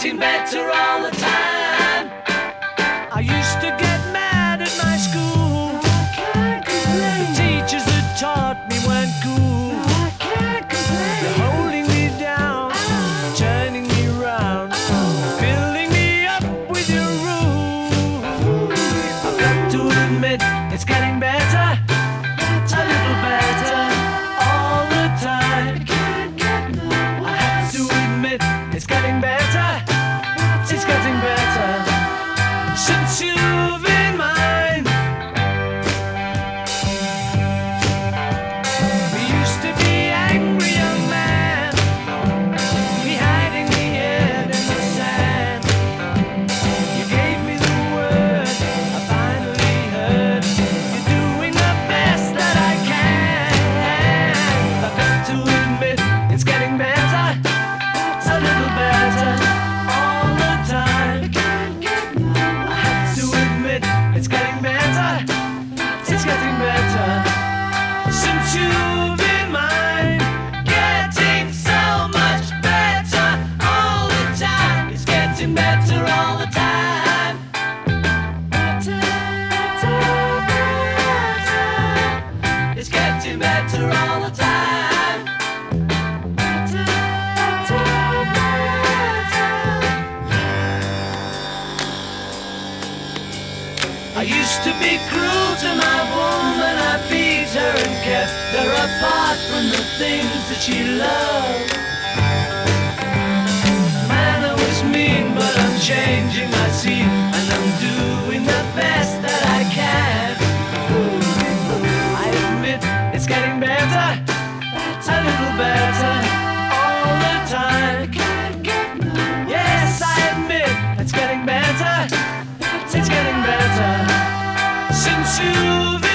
getting better all the time. I used to get mad at my school. I can't complain. The teachers that taught me weren't cool. I can't complain. They're holding me down, turning me round, filling me up with your rules. I've got to admit, it's getting better, a little better all the time. I have to admit, it's getting better, it's getting better since you've been mine. We used to be angry young man, me hiding the head in the sand. You gave me the word, I finally heard. You're doing the best that I can. I've got to admit, it's getting better, a little better all the time. I have to admit, it's getting better, it's getting better since you've been mine. Getting so much better all the time. It's getting better all the time. It's getting better all the time. I used to be cruel to my woman. I beat her and kept her apart from the things that she loved. Man, I was mean, but I'm changing my scene, and I'm doing the best that I can. I admit it's getting better, a little better all the time. Yes, I admit it's getting better, it's getting better since you've